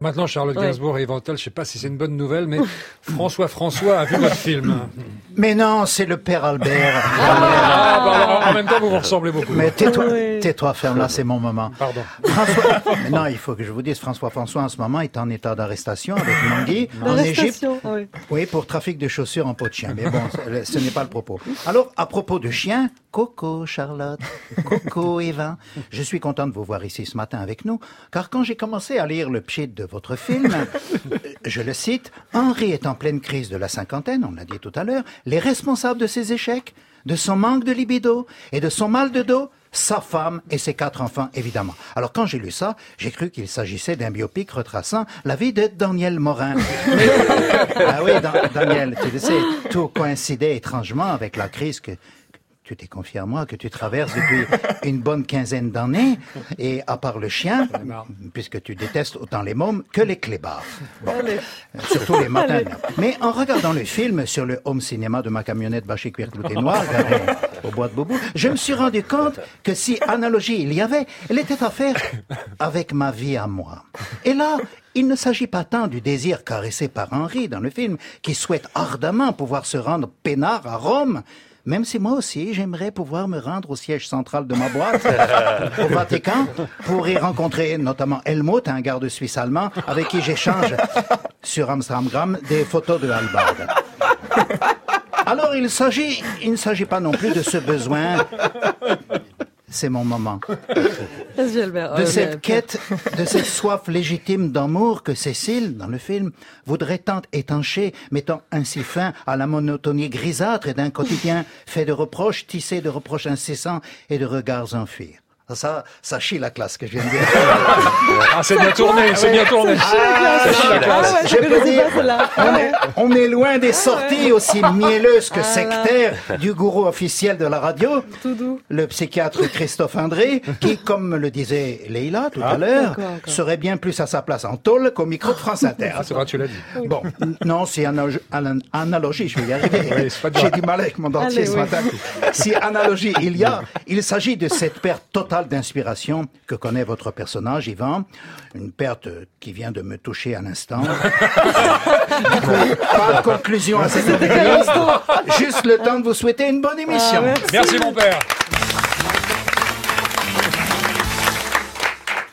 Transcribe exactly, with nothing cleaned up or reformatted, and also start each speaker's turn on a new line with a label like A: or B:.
A: Maintenant, Charlotte
B: Ouais.
A: Gainsbourg et Yvan Attal, je sais pas si c'est une bonne nouvelle, mais François François a vu votre film.
C: Mais non, c'est le père Albert.
A: Ah, bah alors, en même temps, vous vous ressemblez beaucoup.
C: Mais tais-toi,
B: Ouais.
C: tais-toi, ferme-la, c'est mon moment.
A: Pardon.
C: François, mais non, il faut que je vous dise, François François en ce moment est en état d'arrestation avec Mangui en Égypte.
B: L'arrestation, oui.
C: Oui, pour trafic de chaussures en peau de chien. Mais bon, ce- ce n'est pas le propos. Alors, à propos de chiens, Coco, Charlotte, Coco, Eva, je suis content de vous voir ici ce matin avec nous, car quand j'ai commencé à lire le pchit de votre film, euh, je le cite, Henri est en pleine crise de la cinquantaine, on l'a dit tout à l'heure, les responsables de ses échecs, de son manque de libido et de son mal de dos, sa femme et ses quatre enfants, évidemment. Alors, quand j'ai lu ça, j'ai cru qu'il s'agissait d'un biopic retraçant la vie de Daniel Morin. Mais- ah oui, Dan- Daniel, tu le sais, tout coïncidait étrangement avec la crise que tu t'es confié à moi, que tu traverses depuis une bonne quinzaine d'années, et à part le chien, puisque tu détestes autant les mômes que les clébards. Bon,
B: Allez.
C: euh, surtout les matins. Mais en regardant le film sur le home cinéma de ma camionnette bâchée cuir clouté noir, garée au bois de Boubou, je me suis rendu compte que si analogie il y avait, elle était à faire avec ma vie à moi. Et là, il ne s'agit pas tant du désir caressé par Henri dans le film, qui souhaite ardemment pouvoir se rendre peinard à Rome, même si moi aussi, j'aimerais pouvoir me rendre au siège central de ma boîte, au Vatican, pour y rencontrer notamment Helmut, un garde suisse allemand, avec qui j'échange sur Amsterdam des photos de Halbard. Alors, il s'agit, il ne s'agit pas non plus de ce besoin. C'est mon moment.
B: Vas-y, Albert.
C: De
B: Ouais,
C: cette
B: mais-
C: quête, de cette soif légitime d'amour que Cécile, dans le film, voudrait tant étancher, mettant ainsi fin à la monotonie grisâtre d'un quotidien fait de reproches, tissé de reproches incessants et de regards enfuis. Ça, ça chie la classe que je viens de dire.
A: Ah, c'est bien tourné, c'est bien tourné.
B: Ah,
A: Ça chie la
B: ouais,
A: classe.
B: ouais,
C: Je
B: je
C: peux
B: connaissais
C: dire,
B: pas celle-là.
C: on est, on est loin des sorties aussi mielleuses que
B: Ah là.
C: sectaires du gourou officiel de la radio,
B: Tout doux.
C: le psychiatre Christophe André, qui, comme me le disait Leïla tout à l'heure,
B: D'accord, d'accord.
C: serait bien plus à sa place en tôle qu'au micro de France Inter.
A: Ah, c'est vrai, tu l'as dit.
C: Bon, n- non, c'est analo- an- analogie, je vais y arriver.
A: Oui, c'est pas dur.
C: J'ai du mal avec mon dentier
B: Allez,
C: ce
B: oui.
C: matin. Si analogie il y a, il s'agit de cette perte totale d'inspiration que connaît votre personnage, Yvan. Une perte qui vient de me toucher à l'instant. Du coup, pas de conclusion à cette entrevue. Juste le temps de vous souhaiter une bonne émission.
B: Ah, merci.
A: Merci, mon père.